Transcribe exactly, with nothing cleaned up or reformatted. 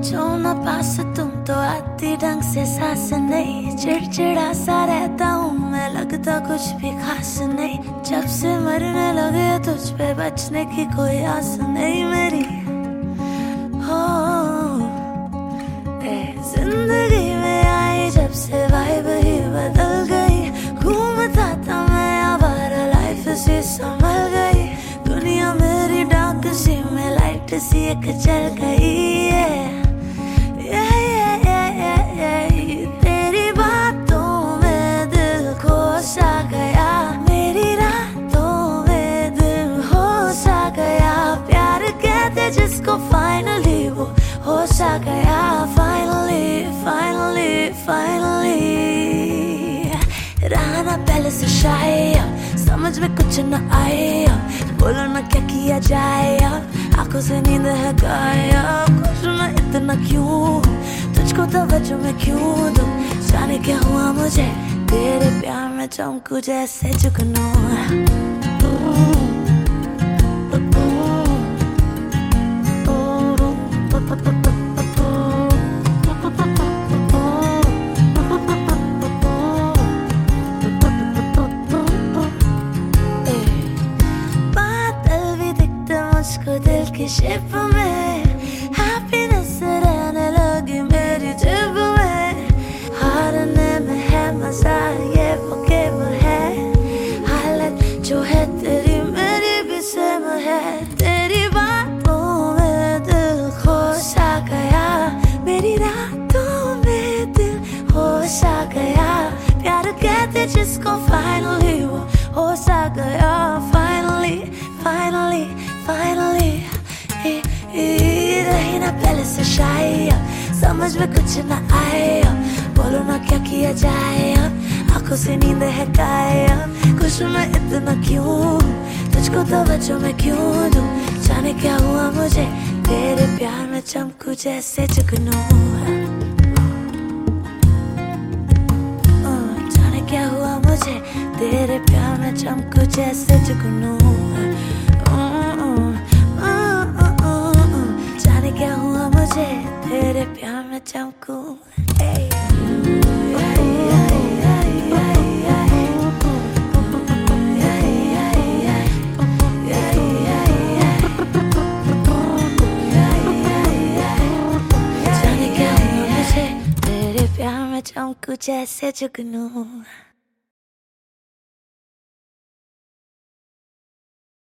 पहुंचो न पास तुम तो आती ढंग से सांस नहीं, चिड़चिड़ा सा रहता हूँ मैं, लगता कुछ भी खास नहीं। जब से मरने लगे तुझ पे बचने की कोई आस नहीं मेरी। हो ए, जिंदगी में आई जब से वाइब ही बदल गई, घूमता था मैं आवारा लाइफ सी संभल गई, दुनिया मेरी डार्क सी में लाइट सी एक जल गई है। yeah, yeah, yeah, yeah, yeah. तेरी बातों में दिल खो सा गया, मेरी रातों में दिल हो सा गया, प्यार कहते जिसको फाइनली वो हो सा गया। फाइनली फाइनली फाइनली रहा ना पहले से शायद, समझ में कुछ न आए, बोलो ना क्या किया जाए, आंखों से नींद है गायब, खुश मैं इतना क्यों, तुझको तवज्जो मैं क्यों दूं, जाने क्या हुआ मुझे तेरे प्यार में चमकू जैसे जुगनू। मुझको दिल की शेप में हैप्पीनेस रहने लगी मेरी जेब में, हारने में है मजा ये वो गेम है, हालत जो है तेरी मेरी भी सेम है। तेरी बातों में दिल खो सा गया, मेरी रातों में दिल हो सा गया, प्यार कहते जिसको फाइनली वो हो सा गया। फाइनली फाइनली फाइनली रही ना पहले से शायद, समझ में कुछ न आए, बोलो ना क्या किया जाए, आंखों से नींद है गायब, खुश मैं इतना क्यों, तुझको तवज्जो मैं क्यों दूं, जाने क्या हुआ मुझे तेरे प्यार में चमकू जैसे जुगनू। जाने क्या हुआ मुझे तेरे प्यार में चमकू जैसे जुगनू। जाने क्या हुआ मुझे तेरे प्यार में चमकू। जाने क्या हुआ मुझे तेरे प्यार में चमकू जैसे जुगनू।